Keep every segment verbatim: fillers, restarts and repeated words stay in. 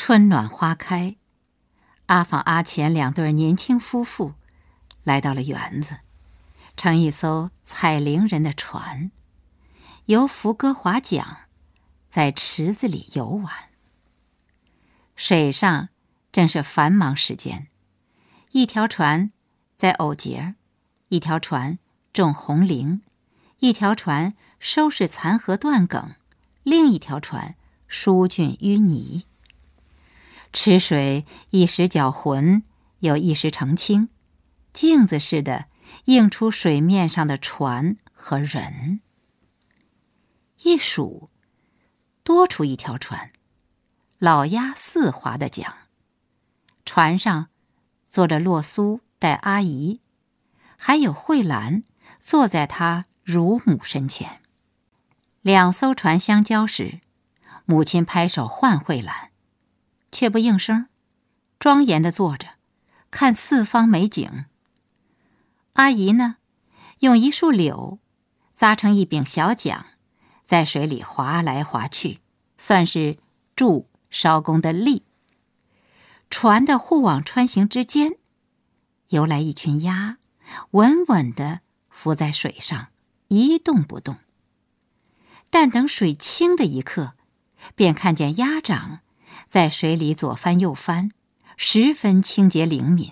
春暖花开，阿访、阿钱两对年轻夫妇来到了园子，乘一艘采菱人的船，由福哥划桨，在池子里游玩。水上正是繁忙时间，一条船在偶节，一条船种红菱，一条船收拾残荷断梗，另一条船疏浚淤泥。池水一时搅浑，又一时澄清，镜子似的映出水面上的船和人。一数，多出一条船，老鸭似划的桨，船上坐着洛苏带阿姨，还有慧兰坐在她乳母身前。两艘船相交时，母亲拍手唤慧兰，却不应声，庄严地坐着，看四方美景。阿姨呢，用一束柳扎成一柄小桨，在水里划来划去，算是助艄公的力。船的护网穿行之间，游来一群鸭，稳稳地浮在水上，一动不动。但等水清的一刻，便看见鸭掌在水里左翻右翻，十分清洁灵敏。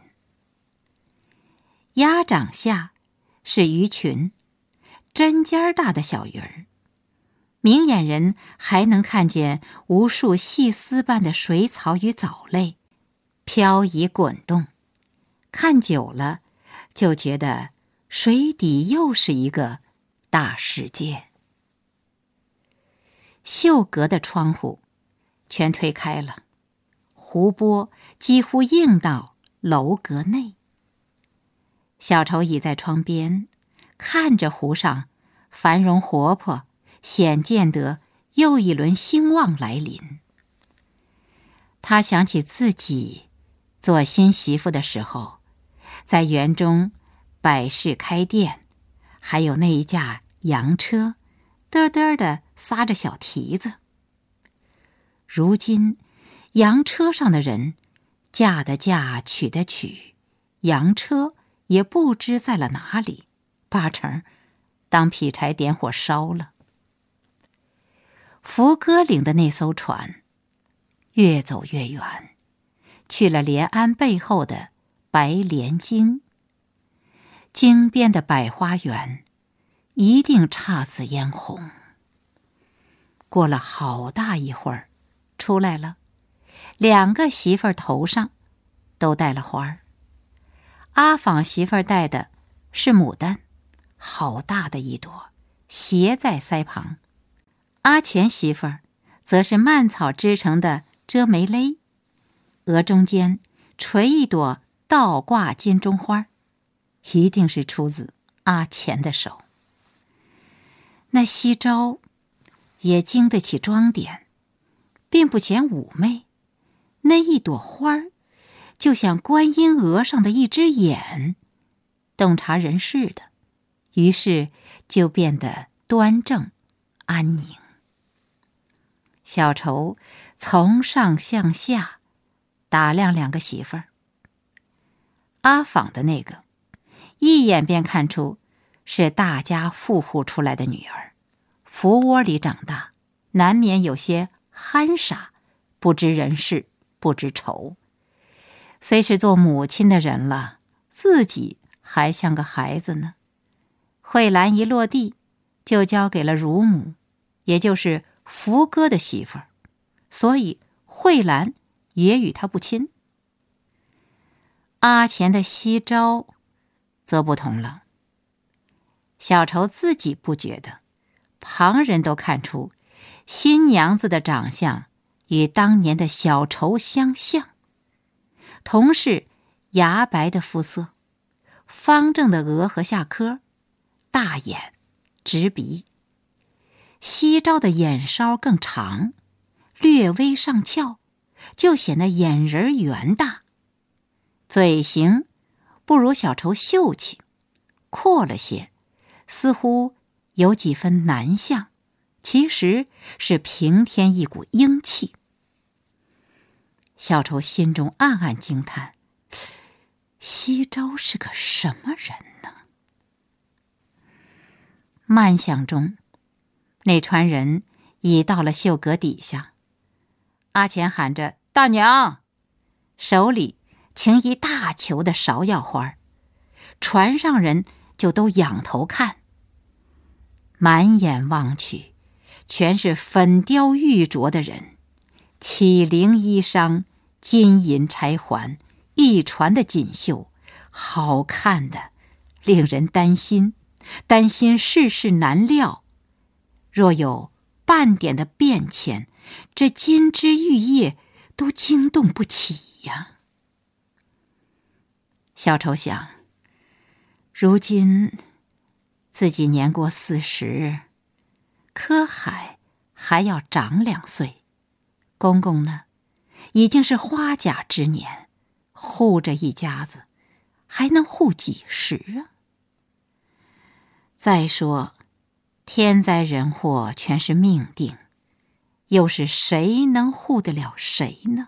鸭掌下是鱼群，针尖儿大的小鱼儿，明眼人还能看见无数细丝般的水草与藻类漂移滚动，看久了就觉得水底又是一个大世界。绣阁的窗户全推开了，湖波几乎映到楼阁内。小丑倚在窗边，看着湖上繁荣活泼，显见得又一轮兴旺来临。他想起自己做新媳妇的时候，在园中摆市开店，还有那一架洋车，嘚嘚地撒着小蹄子。如今洋车上的人，嫁的嫁，娶的娶，洋车也不知在了哪里，八成当劈柴点火烧了。福哥领的那艘船越走越远，去了连安背后的白莲京。京边的百花园一定姹紫嫣红。过了好大一会儿，出来了，两个媳妇儿头上都戴了花儿。阿访媳妇儿戴的是牡丹，好大的一朵，斜在腮旁。阿钱媳妇儿则是蔓草织成的遮眉勒，额中间垂一朵倒挂金钟花，一定是出自阿钱的手。那夕昭也经得起装点，并不显妩媚，那一朵花儿就像观音额上的一只眼，洞察人事的，于是就变得端正安宁。小丑从上向下打量两个媳妇儿。阿访的那个一眼便看出是大家富户出来的女儿，福窝里长大，难免有些憨傻，不知人事，不知愁。虽是做母亲的人了，自己还像个孩子呢。慧兰一落地，就交给了乳母，也就是福哥的媳妇儿，所以慧兰也与他不亲。阿钱的夕昭则不同了。小丑自己不觉得，旁人都看出新娘子的长相与当年的小丑相像，同是牙白的肤色，方正的额和下颏，大眼直鼻。夕昭的眼梢更长，略微上翘，就显得眼仁圆大。嘴型不如小丑秀气，阔了些，似乎有几分男相，其实是平添一股英气。 小愁心中暗暗惊叹，西周是个什么人呢？慢想中，那船人已到了秀阁底下。阿钱喊着大娘，手里擎一大球的芍药花，船上人就都仰头看，满眼望去，全是粉雕玉琢的人，绮绫衣裳，金银钗环，一船的锦绣，好看的令人担心，担心世事难料。若有半点的变迁，这金枝玉叶都惊动不起呀。小愁想，如今自己年过四十，柯海还要长两岁，公公呢，已经是花甲之年，护着一家子，还能护几时啊？再说，天灾人祸全是命定，又是谁能护得了谁呢？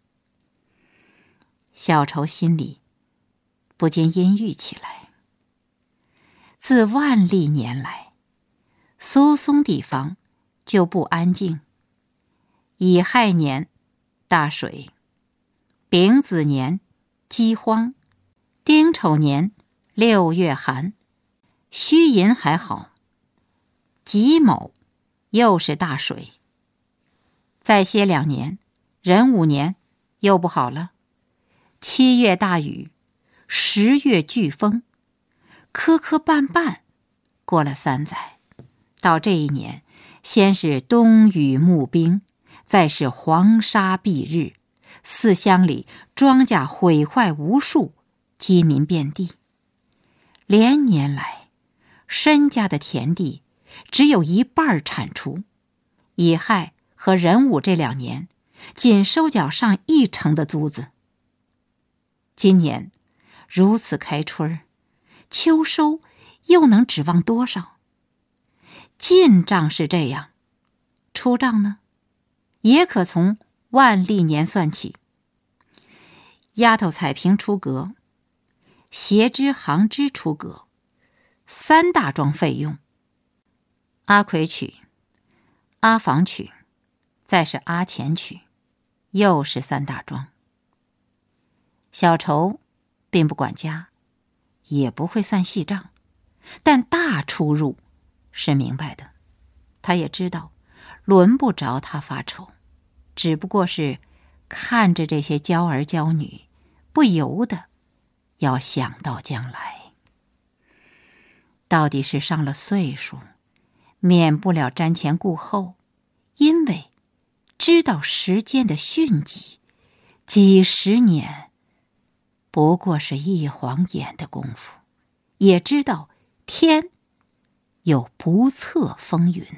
小愁心里不禁阴郁起来。自万历年来，苏松地方就不安静。乙亥年大水，丙子年饥荒，丁丑年六月寒，戌寅还好，己卯又是大水。再歇两年，壬午年又不好了，七月大雨，十月飓风，磕磕绊绊，过了三载。到这一年，先是冬雨暮冰，再是黄沙蔽日，四乡里庄稼毁坏无数，饥民遍地。连年来，申家的田地只有一半产出，乙亥和壬午这两年仅收缴上一成的租子。今年如此开春，秋收又能指望多少？进账是这样，出账呢，也可从万历年算起。丫头彩萍出阁，鞋织行织出阁，三大桩费用。阿奎娶，阿房娶，再是阿钱娶，又是三大桩。小愁并不管家，也不会算细账，但大出入是明白的。他也知道轮不着他发愁，只不过是看着这些娇儿娇女，不由得要想到将来。到底是上了岁数，免不了瞻前顾后，因为知道时间的迅疾，几十年不过是一晃眼的功夫，也知道天有不测风云。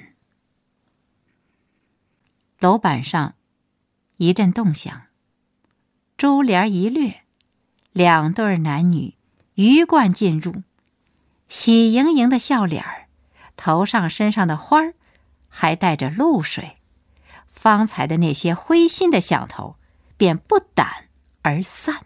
楼板上一阵动响，珠帘一掠，两对男女鱼贯进入，喜盈盈的笑脸儿，头上身上的花儿还带着露水，方才的那些灰心的想头便不胆而散。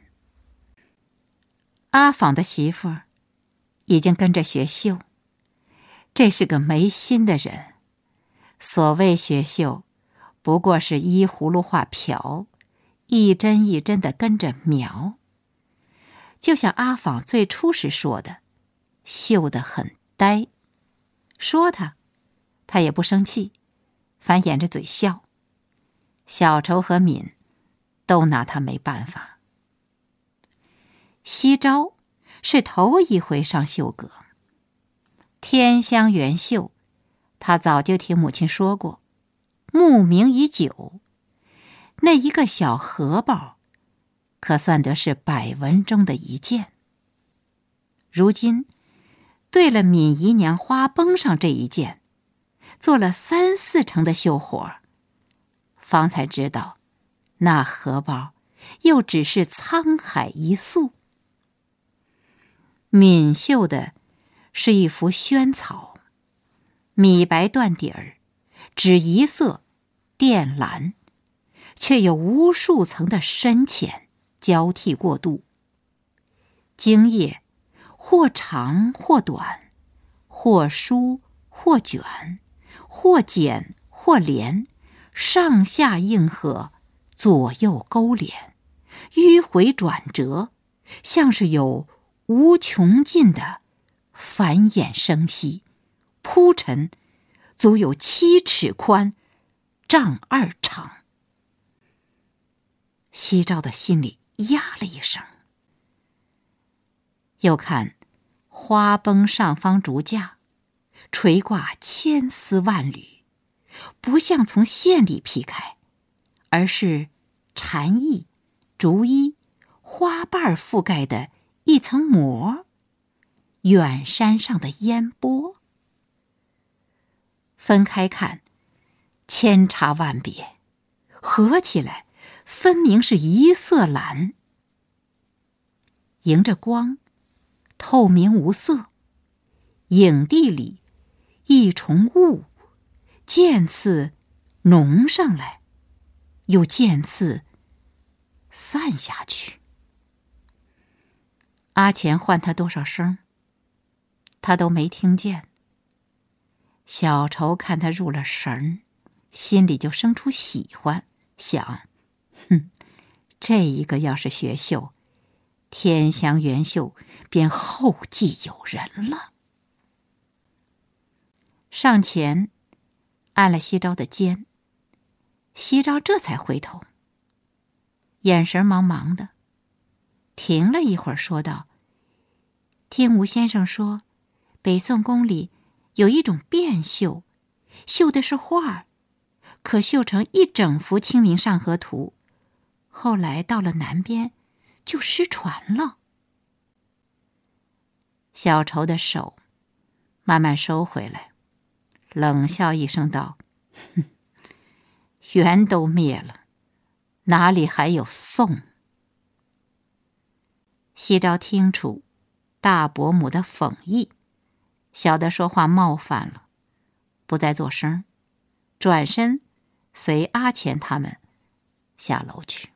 阿访的媳妇儿已经跟着学绣，这是个没心的人。所谓学绣，不过是依葫芦画瓢，一针一针的跟着描。就像阿访最初时说的，绣得很呆。说他，他也不生气，反掩着嘴笑。小愁和敏都拿他没办法。西昭是头一回上绣阁，天香元绣，他早就听母亲说过，慕名已久。那一个小荷包，可算得是百闻中的一件。如今对了敏姨娘花绷上这一件，做了三四成的绣活，方才知道那荷包又只是沧海一粟。敏绣的是一幅萱草，米白缎底儿，只一色靛蓝， 却有无数层的深浅交替过渡。茎叶或长或短，或疏或卷，或剪或连，上下应和，左右勾连，迂回转折，像是有无穷尽的繁衍生息，铺陈足有七尺宽，丈二长。西昭的心里呀了一声。又看花崩上方竹架，垂挂千丝万缕，不像从线里劈开，而是蝉翼、竹衣、花瓣覆盖的一层膜，远山上的烟波。分开看，千差万别，合起来分明是一色蓝。迎着光，透明无色，影地里一重雾，渐次浓上来，又渐次散下去。阿钱唤他多少声，他都没听见。小愁看他入了神，心里就生出喜欢，想，哼，这一个要是学绣，天香元绣便后继有人了。上前按了西昭的肩，西昭这才回头，眼神茫茫的，停了一会儿，说道：“听吴先生说，北宋宫里有一种变绣，绣的是画，可绣成一整幅《清明上河图》，后来到了南边就失传了。”小愁的手慢慢收回来，冷笑一声道：“哼，元都灭了，哪里还有宋？”西昭听出大伯母的讽意，晓得说话冒犯了，不再作声，转身随阿钱他们下楼去。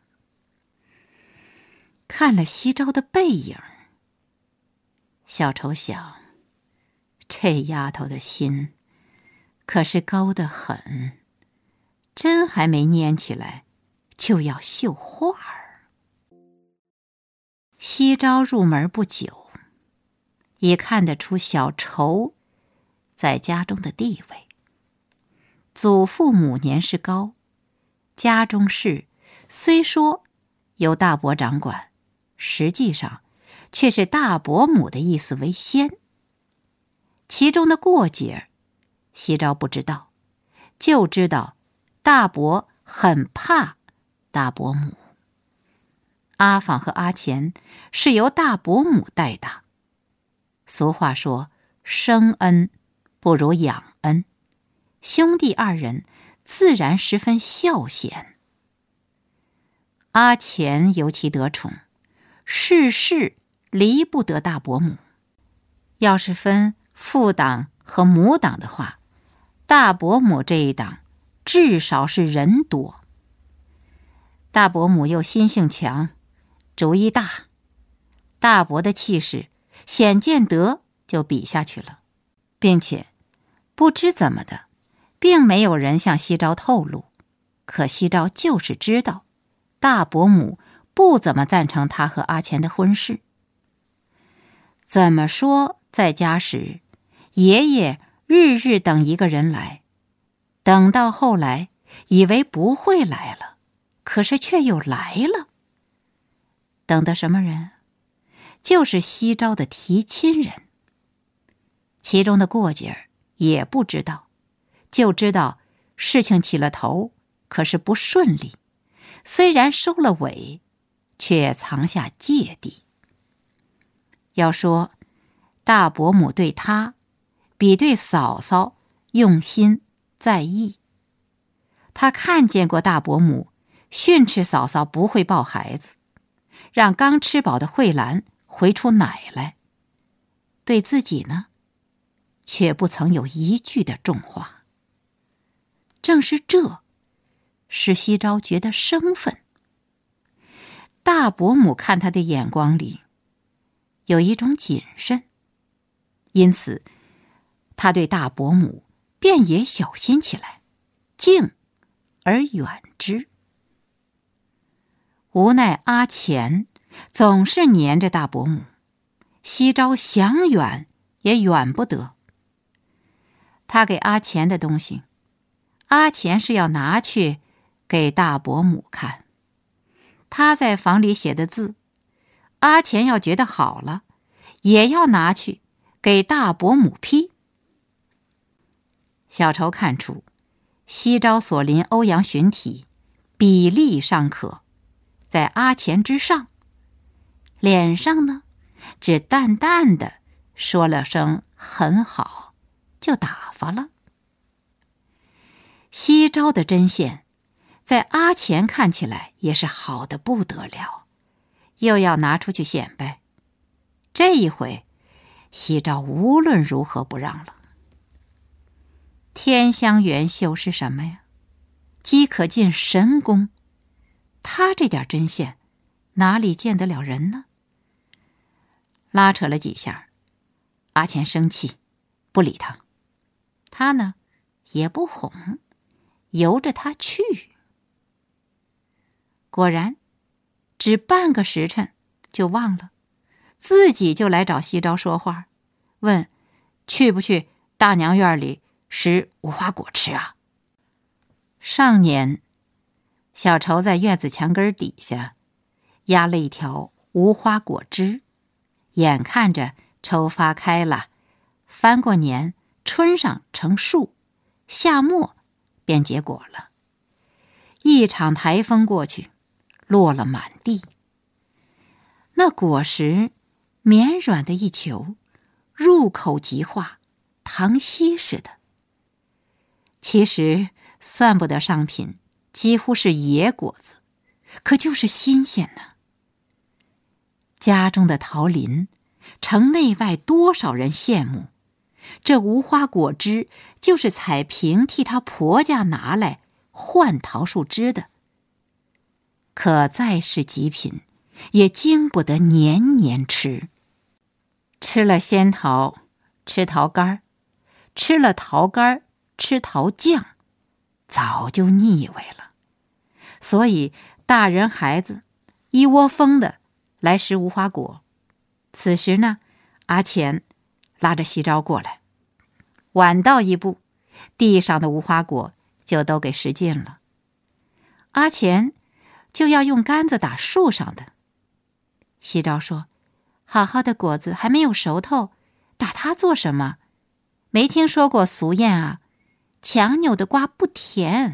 看了西昭的背影，小愁想，这丫头的心可是高得很，真还没蔫起来，就要绣画儿。西昭入门不久，也看得出小愁在家中的地位。祖父母年事高，家中事虽说由大伯掌管，实际上却是大伯母的意思为先。其中的过节，西昭不知道，就知道大伯很怕大伯母。阿访和阿钱是由大伯母带大。俗话说，生恩不如养恩，兄弟二人自然十分孝贤。阿钱尤其得宠，事事离不得大伯母。要是分父党和母党的话，大伯母这一党至少是人多。大伯母又心性强，主意大，大伯的气势显见得就比下去了，并且不知怎么的，并没有人向西昭透露，可西昭就是知道大伯母不怎么赞成他和阿钱的婚事。怎么说，在家时爷爷日日等一个人来，等到后来以为不会来了，可是却又来了。等的什么人？就是西昭的提亲人。其中的过节儿也不知道，就知道事情起了头，可是不顺利，虽然收了尾，却藏下芥蒂。要说大伯母对他比对嫂嫂用心在意，他看见过大伯母训斥嫂嫂不会抱孩子，让刚吃饱的慧兰回出奶来，对自己呢，却不曾有一句的重话。正是这， 使西昭觉得生分。大伯母看他的眼光里有一种谨慎，因此他对大伯母便也小心起来，敬而远之。无奈阿钱总是黏着大伯母，西昭想远也远不得。他给阿钱的东西，阿钱是要拿去给大伯母看。他在房里写的字，阿钱要觉得好了，也要拿去给大伯母批。小仇看出西昭所临欧阳询体比例尚可，在阿钱之上，脸上呢只淡淡的说了声很好，就打发了。西昭的针线在阿钱看起来也是好的不得了，又要拿出去显摆，这一回西昭无论如何不让了。天香元绣是什么呀？饥可进神功，他这点针线哪里见得了人呢？拉扯了几下，阿钱生气，不理他。他呢也不哄，由着他去。果然只半个时辰就忘了，自己就来找西昭说话，问去不去大娘院里拾无花果吃啊？上年小仇在院子墙根底下压了一条无花果枝，眼看着抽发开了，翻过年，春上成树，夏末便结果了。一场台风过去，落了满地。那果实绵软的一球，入口即化，糖稀似的。其实算不得上品，几乎是野果子，可就是新鲜呢。家中的桃林，城内外多少人羡慕。这无花果汁就是彩萍替她婆家拿来换桃树枝的。可再是极品，也经不得年年吃。吃了仙桃，吃桃干，吃了桃干，吃桃酱，早就腻味了。所以大人孩子一窝蜂的来拾无花果。此时呢，阿钱拉着西昭过来，晚到一步，地上的无花果就都给拾尽了。阿钱就要用杆子打树上的。西昭说，好好的果子还没有熟透，打它做什么？没听说过俗谚啊，强扭的瓜不甜。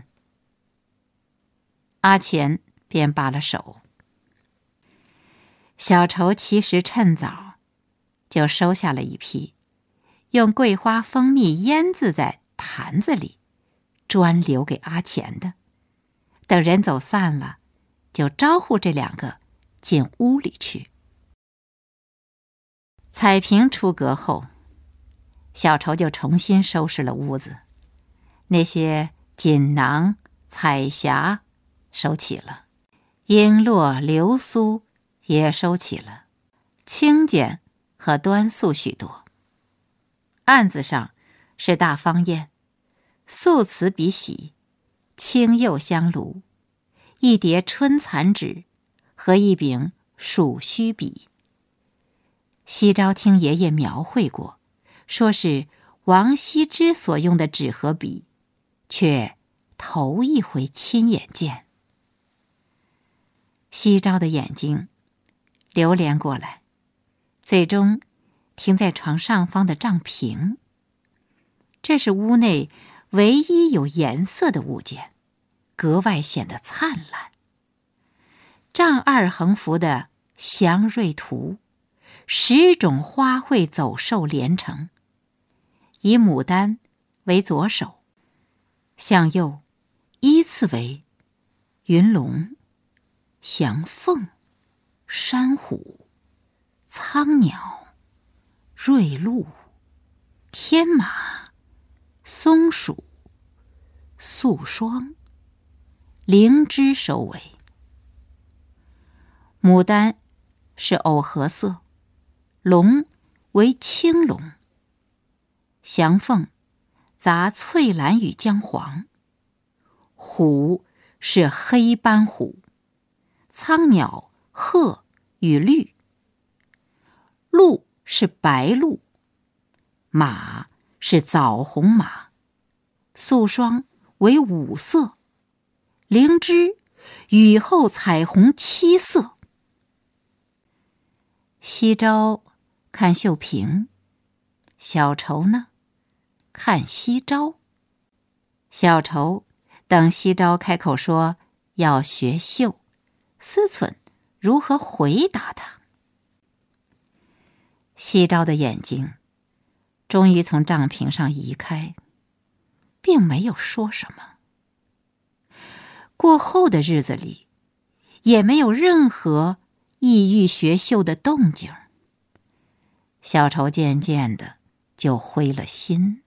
阿钱便罢了手。小仇其实趁早就收下了一批，用桂花蜂蜜腌制在坛子里，专留给阿钱的。等人走散了，就招呼这两个进屋里去。彩萍出阁后，小仇就重新收拾了屋子，那些锦囊彩匣收起了，璎珞流苏也收起了，清简和端肃许多。案子上是大方砚，素瓷笔洗，青釉香炉，一叠春蚕纸和一柄鼠须笔。西昭听爷爷描绘过，说是王羲之所用的纸和笔，却头一回亲眼见。西昭的眼睛流连过来，最终停在床上方的帐屏。这是屋内唯一有颜色的物件，格外显得灿烂。丈二横幅的祥瑞图，十种花卉走兽连成，以牡丹为左手，向右依次为云龙、翔凤、山虎、苍鸟、瑞鹿、天马、松鼠、素霜、 灵芝收尾。牡丹是藕荷色，龙为青龙。祥凤杂翠蓝与姜黄，虎是黑斑虎，苍鸟鹤与绿，鹿是白鹿，马是枣红马，素霜为五色，灵芝雨后彩虹七色。夕朝看绣屏，小愁呢看夕朝。小愁等夕朝开口说要学绣，思忖如何回答他。夕朝的眼睛终于从帐屏上移开，并没有说什么。过后的日子里，也没有任何意欲学绣的动静。小愁渐渐的就灰了心。